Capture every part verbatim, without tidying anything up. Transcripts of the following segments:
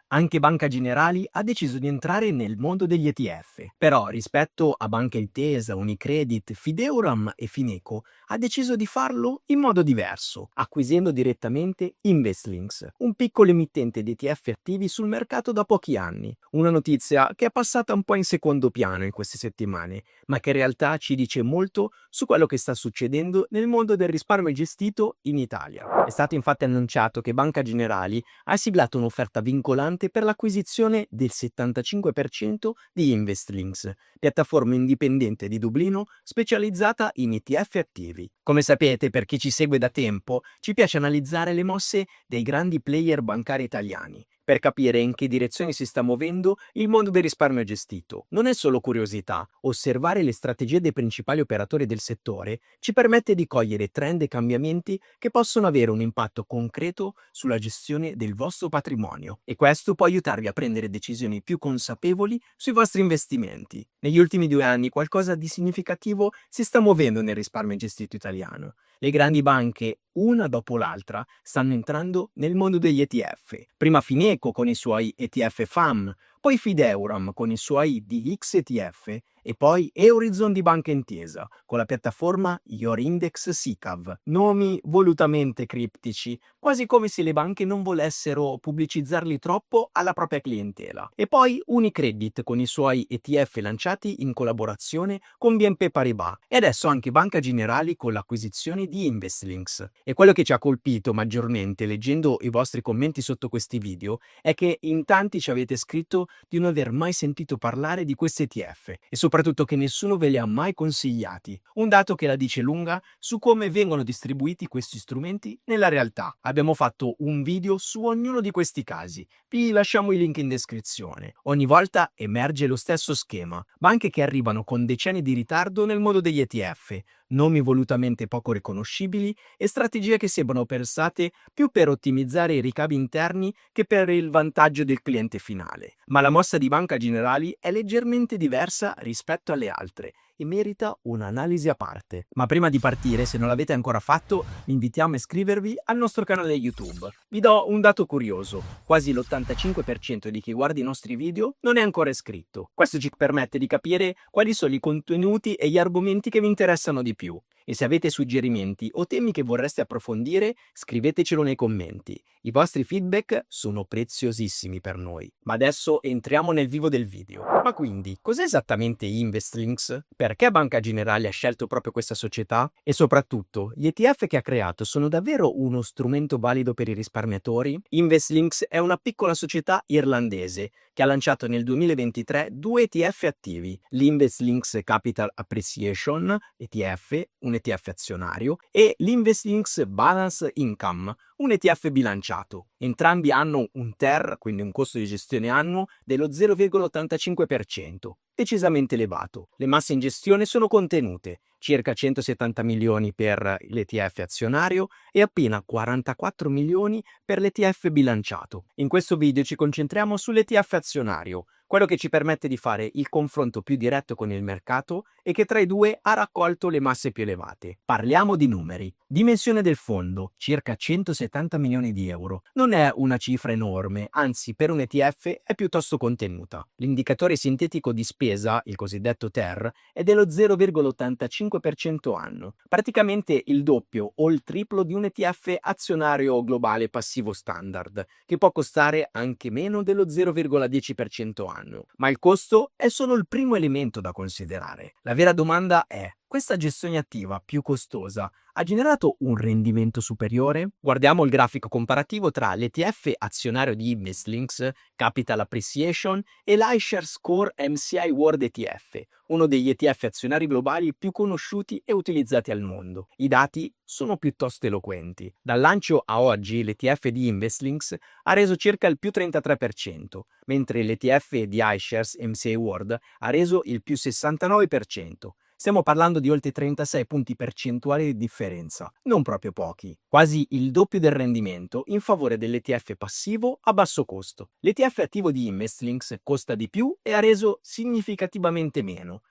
Anche Banca Generali ha deciso di entrare nel mondo degli E T F, però rispetto a Banca Intesa, Unicredit, Fideuram e Fineco ha deciso di farlo in modo diverso, acquisendo direttamente Investlinks, un piccolo emittente di E T F attivi sul mercato da pochi anni. Una notizia che è passata un po' in secondo piano in queste settimane, ma che in realtà ci dice molto su quello che sta succedendo nel mondo del risparmio gestito in Italia. È stato infatti annunciato che Banca Generali ha siglato un'offerta vincolante per l'acquisizione del settantacinque per cento di Investlinks, piattaforma indipendente di Dublino specializzata in E T F attivi. Come sapete, per chi ci segue da tempo, ci piace analizzare le mosse dei grandi player bancari italiani, per capire in che direzione si sta muovendo il mondo del risparmio gestito. Non è solo curiosità, osservare le strategie dei principali operatori del settore ci permette di cogliere trend e cambiamenti che possono avere un impatto concreto sulla gestione del vostro patrimonio, e questo può aiutarvi a prendere decisioni più consapevoli sui vostri investimenti. Negli ultimi due anni qualcosa di significativo si sta muovendo nel risparmio gestito italiano. Le grandi banche, una dopo l'altra, stanno entrando nel mondo degli E T F. Prima Fineco con i suoi E T F F A M, poi Fideuram con i suoi D X E T F e poi Eurizon di Banca Intesa con la piattaforma Your Index S I C A V. Nomi volutamente criptici, quasi come se le banche non volessero pubblicizzarli troppo alla propria clientela. E poi Unicredit con i suoi E T F lanciati in collaborazione con B N P Paribas e adesso anche Banca Generali con l'acquisizione di Investlinks. E quello che ci ha colpito maggiormente leggendo i vostri commenti sotto questi video è che in tanti ci avete scritto di non aver mai sentito parlare di questi E T F e soprattutto che nessuno ve li ha mai consigliati, un dato che la dice lunga su come vengono distribuiti questi strumenti nella realtà. Abbiamo fatto un video su ognuno di questi casi, vi lasciamo i link in descrizione. Ogni volta emerge lo stesso schema, banche che arrivano con decenni di ritardo nel mondo degli E T F, nomi volutamente poco riconoscibili e strategie che sembrano pensate più per ottimizzare i ricavi interni che per il vantaggio del cliente finale. Ma la mossa di Banca Generali è leggermente diversa rispetto alle altre e merita un'analisi a parte. Ma prima di partire, se non l'avete ancora fatto, vi invitiamo a iscrivervi al nostro canale YouTube. Vi do un dato curioso: quasi l'ottantacinque per cento di chi guarda i nostri video non è ancora iscritto. Questo ci permette di capire quali sono i contenuti e gli argomenti che vi interessano di più. E se avete suggerimenti o temi che vorreste approfondire, scrivetecelo nei commenti. I vostri feedback sono preziosissimi per noi. Ma adesso entriamo nel vivo del video. Ma quindi, cos'è esattamente Investlinks? Perché Banca Generali ha scelto proprio questa società? E soprattutto, gli E T F che ha creato sono davvero uno strumento valido per i risparmiatori? Investlinks è una piccola società irlandese che ha lanciato nel duemilaventitré due E T F attivi, l'Investlinks Capital Appreciation E T F, un E T F azionario, e l'Investlinks Balance Income, un E T F bilanciato. Entrambi hanno un T E R, quindi un costo di gestione annuo, dello zero virgola ottantacinque per cento, decisamente elevato. Le masse in gestione sono contenute, circa centosettanta milioni per l'E T F azionario e appena quarantaquattro milioni per l'E T F bilanciato. In questo video ci concentriamo sull'E T F azionario, quello che ci permette di fare il confronto più diretto con il mercato e che tra i due ha raccolto le masse più elevate. Parliamo di numeri. Dimensione del fondo, circa centosettanta milioni di euro. Non è una cifra enorme, anzi per un E T F è piuttosto contenuta. L'indicatore sintetico di spesa, il cosiddetto T E R, è dello zero virgola ottantacinque per cento anno, praticamente il doppio o il triplo di un E T F azionario globale passivo standard, che può costare anche meno dello zero virgola dieci per cento anno. Ma il costo è solo il primo elemento da considerare. La vera domanda è: questa gestione attiva più costosa ha generato un rendimento superiore? Guardiamo il grafico comparativo tra l'E T F azionario di Investlinks, Capital Appreciation, e l'iShares Core M S C I World E T F, uno degli E T F azionari globali più conosciuti e utilizzati al mondo. I dati sono piuttosto eloquenti. Dal lancio a oggi l'E T F di Investlinks ha reso circa il più trentatré per cento, mentre l'E T F di iShares M S C I World ha reso il più sessantanove per cento. Stiamo parlando di oltre trentasei punti percentuali di differenza, non proprio pochi, quasi il doppio del rendimento in favore dell'E T F passivo a basso costo. L'E T F attivo di Investlinks costa di più e ha reso significativamente meno,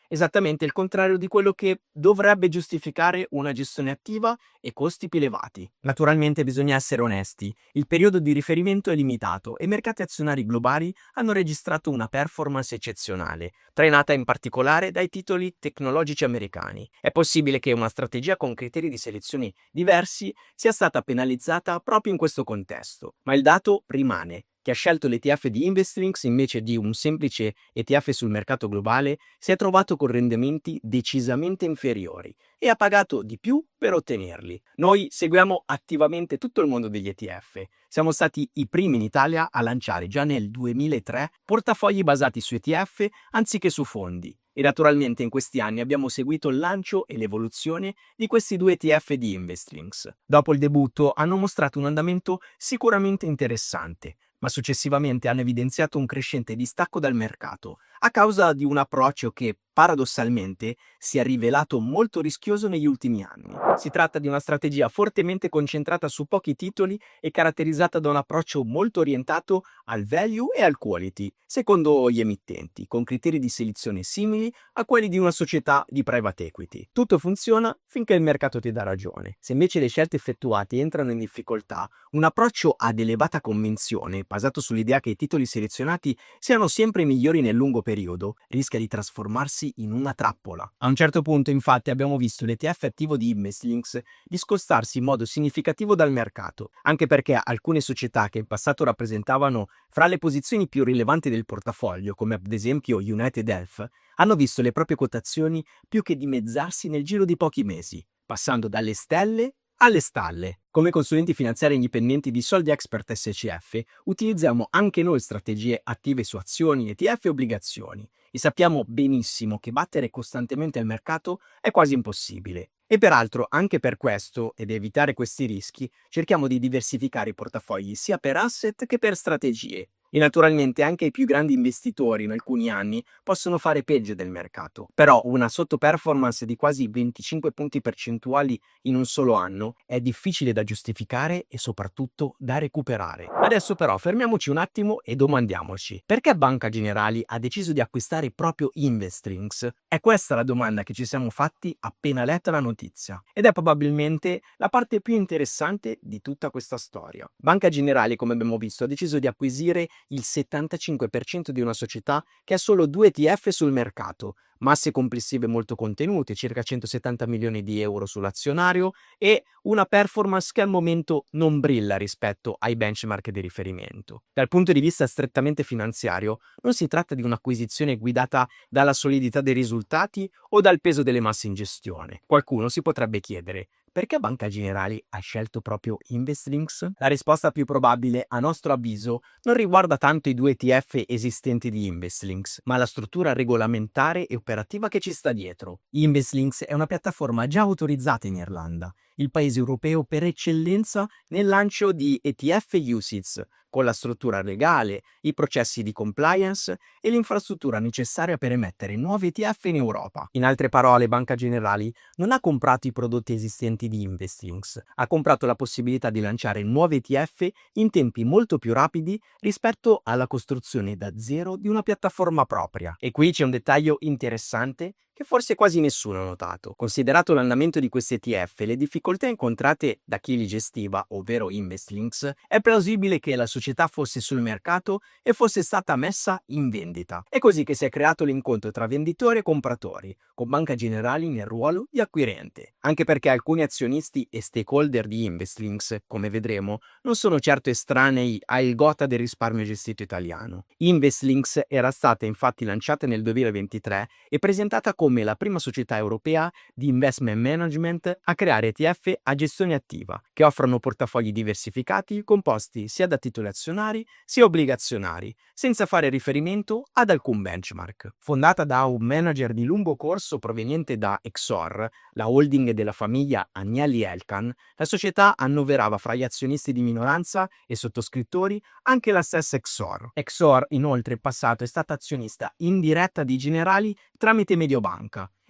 Esattamente il contrario di quello che dovrebbe giustificare una gestione attiva e costi più elevati. Naturalmente bisogna essere onesti, il periodo di riferimento è limitato e i mercati azionari globali hanno registrato una performance eccezionale, trainata in particolare dai titoli tecnologici americani. È possibile che una strategia con criteri di selezione diversi sia stata penalizzata proprio in questo contesto, ma il dato rimane. Chi ha scelto l'E T F di Investlings invece di un semplice E T F sul mercato globale si è trovato con rendimenti decisamente inferiori e ha pagato di più per ottenerli. Noi seguiamo attivamente tutto il mondo degli E T F. Siamo stati i primi in Italia a lanciare già nel duemilatré portafogli basati su E T F anziché su fondi. E naturalmente in questi anni abbiamo seguito il lancio e l'evoluzione di questi due E T F di Investlings. Dopo il debutto hanno mostrato un andamento sicuramente interessante, ma successivamente hanno evidenziato un crescente distacco dal mercato a causa di un approccio che, paradossalmente, si è rivelato molto rischioso negli ultimi anni. Si tratta di una strategia fortemente concentrata su pochi titoli e caratterizzata da un approccio molto orientato al value e al quality, secondo gli emittenti, con criteri di selezione simili a quelli di una società di private equity. Tutto funziona finché il mercato ti dà ragione. Se invece le scelte effettuate entrano in difficoltà, un approccio ad elevata convinzione, basato sull'idea che i titoli selezionati siano sempre migliori nel lungo periodo, rischia di trasformarsi in una trappola. A un certo punto, infatti, abbiamo visto l'E T F attivo di Investlings discostarsi in modo significativo dal mercato, anche perché alcune società che in passato rappresentavano fra le posizioni più rilevanti del portafoglio, come ad esempio United Health, hanno visto le proprie quotazioni più che dimezzarsi nel giro di pochi mesi, passando dalle stelle alle stalle. Come consulenti finanziari indipendenti di Soldi Expert S C F, utilizziamo anche noi strategie attive su azioni, E T F e obbligazioni e sappiamo benissimo che battere costantemente il mercato è quasi impossibile. E peraltro, anche per questo, ed evitare questi rischi, cerchiamo di diversificare i portafogli sia per asset che per strategie. E naturalmente anche i più grandi investitori in alcuni anni possono fare peggio del mercato. Però una sottoperformance di quasi venticinque punti percentuali in un solo anno è difficile da giustificare e soprattutto da recuperare. Adesso però fermiamoci un attimo e domandiamoci: perché Banca Generali ha deciso di acquistare proprio Investlings? È questa la domanda che ci siamo fatti appena letta la notizia. Ed è probabilmente la parte più interessante di tutta questa storia. Banca Generali, come abbiamo visto, ha deciso di acquisire il settantacinque per cento di una società che ha solo due E T F sul mercato, masse complessive molto contenute, circa centosettanta milioni di euro sull'azionario e una performance che al momento non brilla rispetto ai benchmark di riferimento. Dal punto di vista strettamente finanziario, non si tratta di un'acquisizione guidata dalla solidità dei risultati o dal peso delle masse in gestione. Qualcuno si potrebbe chiedere: perché Banca Generali ha scelto proprio Investlings? La risposta più probabile, a nostro avviso, non riguarda tanto i due E T F esistenti di Investlings, ma la struttura regolamentare e operativa che ci sta dietro. Investlings è una piattaforma già autorizzata in Irlanda, il paese europeo per eccellenza nel lancio di E T F U C I T S, con la struttura legale, i processi di compliance e l'infrastruttura necessaria per emettere nuovi E T F in Europa. In altre parole, Banca Generali non ha comprato i prodotti esistenti di Investlings, ha comprato la possibilità di lanciare nuovi E T F in tempi molto più rapidi rispetto alla costruzione da zero di una piattaforma propria. E qui c'è un dettaglio interessante che forse quasi nessuno ha notato. Considerato l'andamento di questi E T F e le difficoltà incontrate da chi li gestiva, ovvero Investlings, è plausibile che la società fosse sul mercato e fosse stata messa in vendita. È così che si è creato l'incontro tra venditori e compratori, con Banca Generali nel ruolo di acquirente. Anche perché alcuni azionisti e stakeholder di Investlings, come vedremo, non sono certo estranei al gotha del risparmio gestito italiano. Investlings era stata infatti lanciata nel duemilaventitré e presentata come come la prima società europea di investment management a creare E T F a gestione attiva, che offrono portafogli diversificati composti sia da titoli azionari sia obbligazionari, senza fare riferimento ad alcun benchmark. Fondata da un manager di lungo corso proveniente da Exor, la holding della famiglia Agnelli Elkann, la società annoverava fra gli azionisti di minoranza e sottoscrittori anche la stessa Exor. Exor, inoltre, in passato è stata azionista indiretta di Generali tramite Mediobanca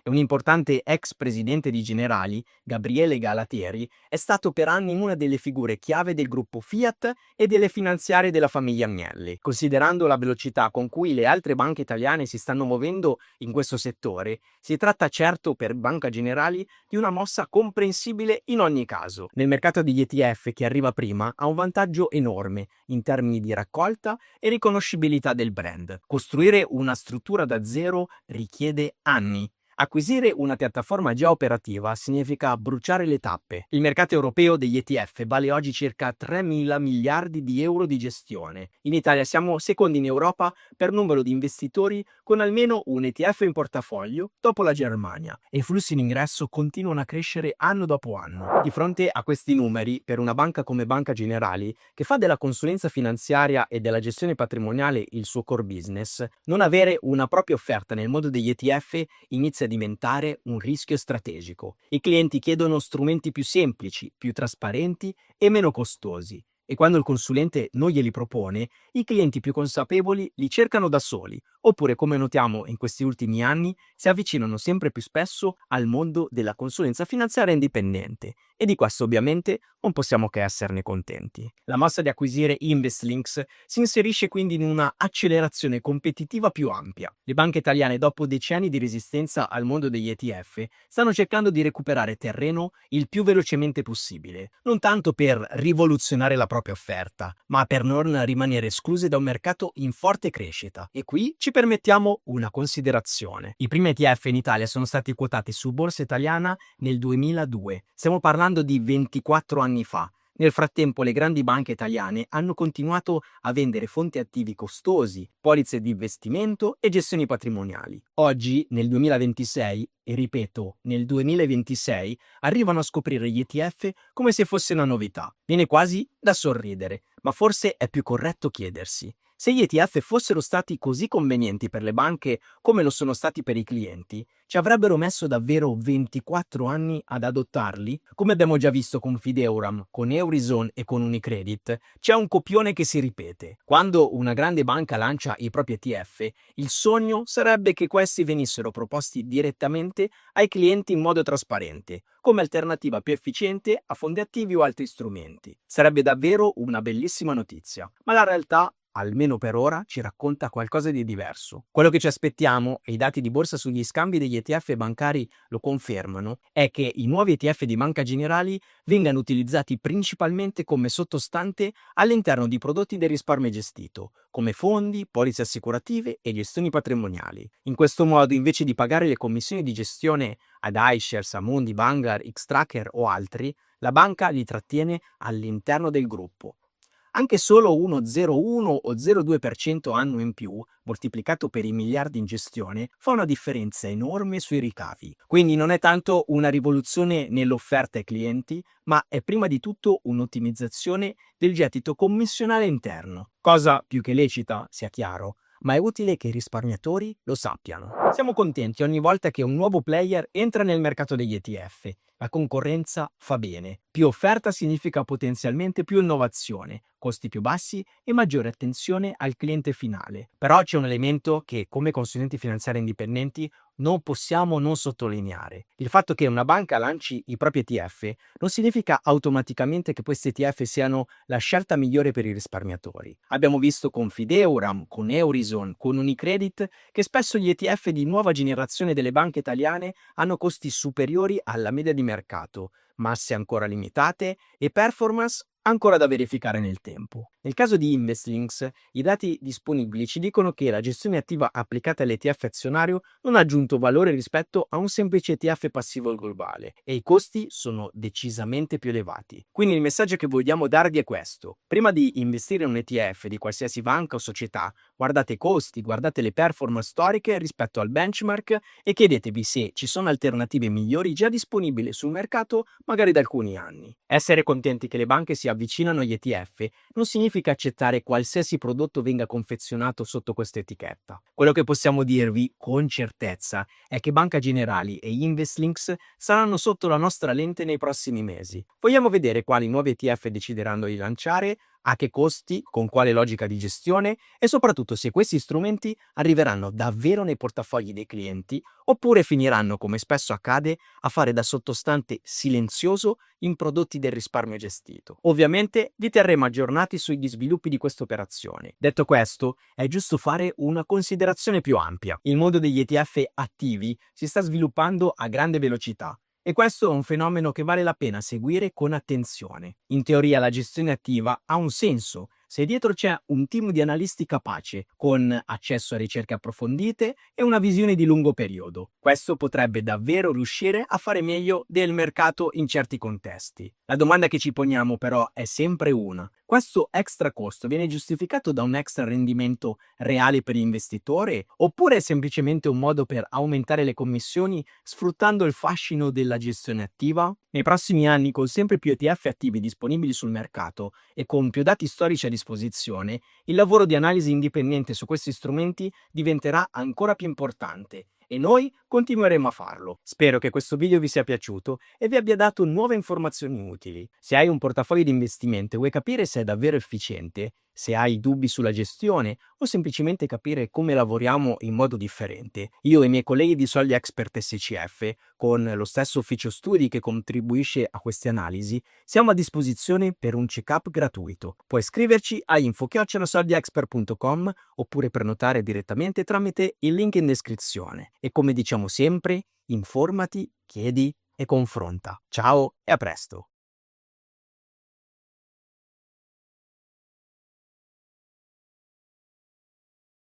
e un importante ex presidente di Generali, Gabriele Galatieri, è stato per anni una delle figure chiave del gruppo Fiat e delle finanziarie della famiglia Agnelli. Considerando la velocità con cui le altre banche italiane si stanno muovendo in questo settore, si tratta certo per Banca Generali di una mossa comprensibile in ogni caso. Nel mercato degli E T F chi arriva prima ha un vantaggio enorme in termini di raccolta e riconoscibilità del brand. Costruire una struttura da zero richiede anni. Acquisire una piattaforma già operativa significa bruciare le tappe. Il mercato europeo degli E T F vale oggi circa tremila miliardi di euro di gestione. In Italia siamo secondi in Europa per numero di investitori con almeno un E T F in portafoglio dopo la Germania e i flussi in ingresso continuano a crescere anno dopo anno. Di fronte a questi numeri, per una banca come Banca Generali, che fa della consulenza finanziaria e della gestione patrimoniale il suo core business, non avere una propria offerta nel mondo degli E T F inizia a diventare un rischio strategico. I clienti chiedono strumenti più semplici, più trasparenti e meno costosi. E quando il consulente non glieli propone, i clienti più consapevoli li cercano da soli, oppure, come notiamo in questi ultimi anni, si avvicinano sempre più spesso al mondo della consulenza finanziaria indipendente. E di questo ovviamente non possiamo che esserne contenti. La mossa di acquisire Investlinks si inserisce quindi in una accelerazione competitiva più ampia. Le banche italiane, dopo decenni di resistenza al mondo degli E T F, stanno cercando di recuperare terreno il più velocemente possibile, non tanto per rivoluzionare la propria offerta, ma per non rimanere escluse da un mercato in forte crescita. E qui ci permettiamo una considerazione. I primi E T F in Italia sono stati quotati su Borsa Italiana nel duemiladue. Stiamo parlando di ventiquattro anni fa. Nel frattempo le grandi banche italiane hanno continuato a vendere fonti attivi costosi, polizze di investimento e gestioni patrimoniali. Oggi, nel duemilaventisei, e ripeto, nel duemilaventisei, arrivano a scoprire gli E T F come se fosse una novità. Viene quasi da sorridere, ma forse è più corretto chiedersi: se gli E T F fossero stati così convenienti per le banche come lo sono stati per i clienti, ci avrebbero messo davvero ventiquattro anni ad adottarli? Come abbiamo già visto con Fideuram, con Eurizon e con Unicredit, c'è un copione che si ripete. Quando una grande banca lancia i propri E T F, il sogno sarebbe che questi venissero proposti direttamente ai clienti in modo trasparente, come alternativa più efficiente a fondi attivi o altri strumenti. Sarebbe davvero una bellissima notizia, ma la realtà, almeno per ora, ci racconta qualcosa di diverso. Quello che ci aspettiamo, e i dati di borsa sugli scambi degli E T F bancari lo confermano, è che i nuovi E T F di Banca Generali vengano utilizzati principalmente come sottostante all'interno di prodotti del risparmio gestito, come fondi, polizze assicurative e gestioni patrimoniali. In questo modo, invece di pagare le commissioni di gestione ad iShares, Amundi, Vanguard, Xtrackers o altri, la banca li trattiene all'interno del gruppo. Anche solo uno zero virgola uno o zero virgola due per cento annuo in più, moltiplicato per i miliardi in gestione, fa una differenza enorme sui ricavi. Quindi non è tanto una rivoluzione nell'offerta ai clienti, ma è prima di tutto un'ottimizzazione del gettito commissionale interno. Cosa più che lecita, sia chiaro, ma è utile che i risparmiatori lo sappiano. Siamo contenti ogni volta che un nuovo player entra nel mercato degli E T F. La concorrenza fa bene. Più offerta significa potenzialmente più innovazione, costi più bassi e maggiore attenzione al cliente finale. Però c'è un elemento che, come consulenti finanziari indipendenti, non possiamo non sottolineare. Il fatto che una banca lanci i propri E T F non significa automaticamente che questi E T F siano la scelta migliore per i risparmiatori. Abbiamo visto con Fideuram, con Eurizon, con Unicredit che spesso gli E T F di nuova generazione delle banche italiane hanno costi superiori alla media di mercato, masse ancora limitate e performance ancora da verificare nel tempo. Nel caso di Investlinks, i dati disponibili ci dicono che la gestione attiva applicata all'E T F azionario non ha aggiunto valore rispetto a un semplice E T F passivo globale e i costi sono decisamente più elevati. Quindi il messaggio che vogliamo darvi è questo: prima di investire in un E T F di qualsiasi banca o società, guardate i costi, guardate le performance storiche rispetto al benchmark e chiedetevi se ci sono alternative migliori già disponibili sul mercato magari da alcuni anni. Essere contenti che le banche si avvicinano agli E T F non significa accettare qualsiasi prodotto venga confezionato sotto questa etichetta. Quello che possiamo dirvi con certezza è che Banca Generali e Investlinks saranno sotto la nostra lente nei prossimi mesi. Vogliamo vedere quali nuovi E T F decideranno di lanciare, a che costi, con quale logica di gestione e soprattutto se questi strumenti arriveranno davvero nei portafogli dei clienti oppure finiranno, come spesso accade, a fare da sottostante silenzioso in prodotti del risparmio gestito. Ovviamente vi terremo aggiornati sugli sviluppi di questa operazione. Detto questo, è giusto fare una considerazione più ampia. Il mondo degli E T F attivi si sta sviluppando a grande velocità. E questo è un fenomeno che vale la pena seguire con attenzione. In teoria la gestione attiva ha un senso se dietro c'è un team di analisti capace, con accesso a ricerche approfondite e una visione di lungo periodo. Questo potrebbe davvero riuscire a fare meglio del mercato in certi contesti. La domanda che ci poniamo però è sempre una: questo extra costo viene giustificato da un extra rendimento reale per l'investitore oppure è semplicemente un modo per aumentare le commissioni sfruttando il fascino della gestione attiva? Nei prossimi anni, con sempre più E T F attivi disponibili sul mercato e con più dati storici a disposizione, il lavoro di analisi indipendente su questi strumenti diventerà ancora più importante e noi continueremo a farlo. Spero che questo video vi sia piaciuto e vi abbia dato nuove informazioni utili. Se hai un portafoglio di investimento e vuoi capire se è davvero efficiente, se hai dubbi sulla gestione o semplicemente capire come lavoriamo in modo differente, io e i miei colleghi di Soldi Expert S C F, con lo stesso ufficio studi che contribuisce a queste analisi, siamo a disposizione per un check-up gratuito. Puoi scriverci a info chiocciola soldi expert punto com oppure prenotare direttamente tramite il link in descrizione. E come diciamo sempre, informati, chiedi e confronta. Ciao e a presto!